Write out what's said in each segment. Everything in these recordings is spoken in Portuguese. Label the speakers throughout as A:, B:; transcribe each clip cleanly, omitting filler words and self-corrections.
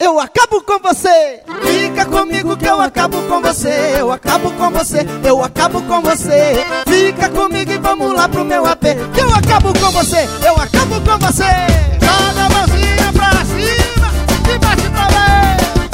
A: eu acabo com você. Fica comigo que eu acabo com você. Eu acabo com você, eu acabo com você. Fica comigo e vamos lá pro meu AP, que eu acabo com você, eu acabo com você. Joga a mãozinha pra cima e bate pra lá.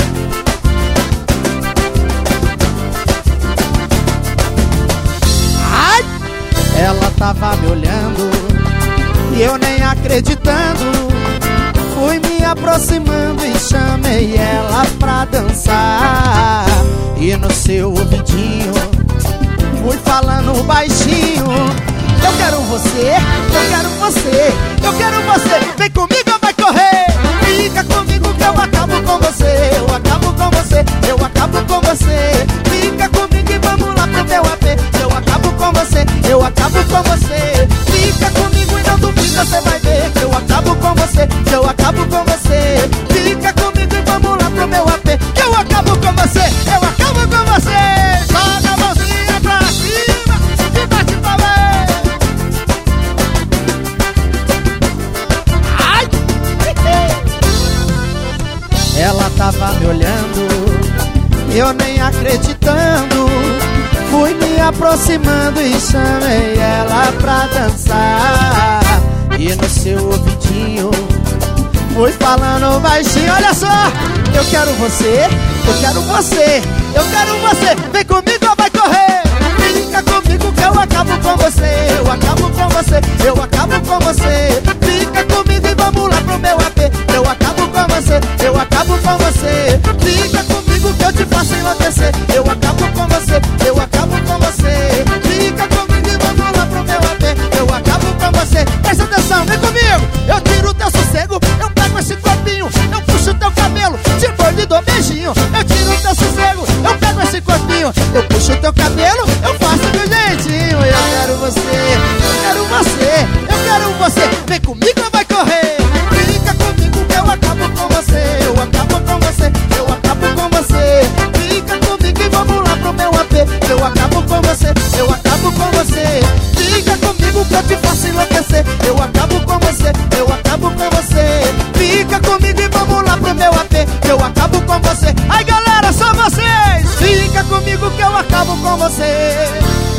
A: Ai! Ela tava me olhando e eu nem acreditando. Fui me aproximando e chamei ela pra dançar. E no seu ouvidinho fui falando baixinho: eu quero você, eu quero você, eu quero você. Vem comigo ou vai correr? Fica comigo que eu acabo com você. Eu acabo com você, eu acabo com você. Fica comigo e vamos lá pro meu AP. Eu acabo com você, eu acabo com você. Fica comigo e não duvida, você vai ver que eu acabo com você, que eu acabo com você. Fica comigo e vamos lá pro meu AP, que eu acabo com você, eu acabo com você. Joga a mãozinha pra cima e bate pra lá. Ai! Ela tava me olhando, eu nem acreditando. Fui me aproximando e chamei ela pra dançar. E no seu ouvidinho fui falando baixinho: olha só, eu quero você, eu quero você, eu quero você. Vem comigo ou vai correr? Fica comigo que eu acabo com você. Eu acabo com você, eu acabo com você. Fica comigo e vamos lá pro meu AP. Eu acabo com você, eu acabo com você. Fica comigo que eu te faço enlouquecer. Eu acabo com você, eu acabo com você. Fica comigo e vamos lá pro meu AP. Eu acabo com você. Presta atenção, vem comigo. Eu tiro o teu sossego, eu pego esse corpinho, eu puxo o teu cabelo, te mordo e dou beijinho. Eu tiro o teu sossego, eu pego esse corpinho, eu puxo o teu cabelo, eu faço do jeitinho. Eu quero você, eu quero você, eu quero você. Vem comigo ou vai correr? Fica comigo que eu acabo com você. Eu acabo com você, eu acabo com você. Fica comigo e vamos lá pro meu AP. Eu acabo com você, eu acabo com você. Fica comigo que eu te faço enlouquecer. Eu acabo com você, eu acabo com você. Fica comigo e vamos lá pro meu AP. Eu acabo com você. Ai galera, só vocês. Fica comigo que eu acabo com você.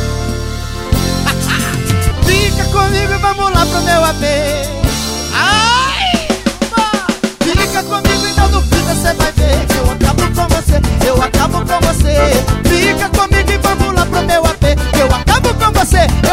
A: Fica comigo e vamos lá pro meu AP. Ai! Fica comigo e não duvida, você vai ver que eu acabo com você, eu acabo com você. Fica comigo e vamos lá pro meu AP. Eu acabo com você.